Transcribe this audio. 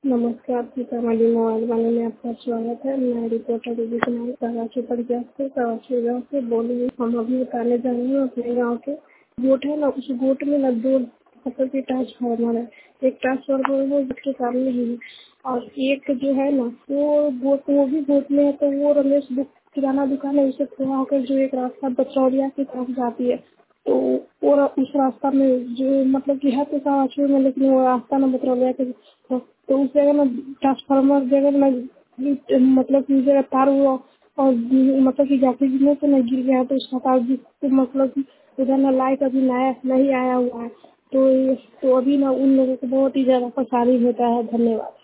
नमस्कार, सीतामढ़ी मोबाइल वाले में आपका स्वागत है। मैं रिपोर्टर दीदी कुमारी कराची प्रज्ञात से कराची गाँव से बोल रही हूँ। हम अभी बताने जा रहे हैं अपने गांव के गोट है ना, उस गोट में ना दो मतलब की ट्रांसफार्मर है। एक ट्रांसफार्मर है वो जिसके सामने ही है और एक जो है ना वो भी गोट में है। तो वो रमेश किराना दुकान है, उसे थोड़ा होकर जो एक रास्ता बचौलिया की तरफ जाती है, तो वो उस रास्ता में जो मतलब कि है तो कराची में, लेकिन वो रास्ता ना बचौलिया के तो उस जगह में ट्रांसफार्मर जगह में मतलब कि जगह तार हुआ और मतलब कि जाके गिरने से नहीं गिर गया, तो उसका तार तो मतलब कि उधर ना लाइट अभी नया नहीं आया हुआ है। तो अभी ना उन लोगों को बहुत ही ज्यादा परेशानी होता है। धन्यवाद।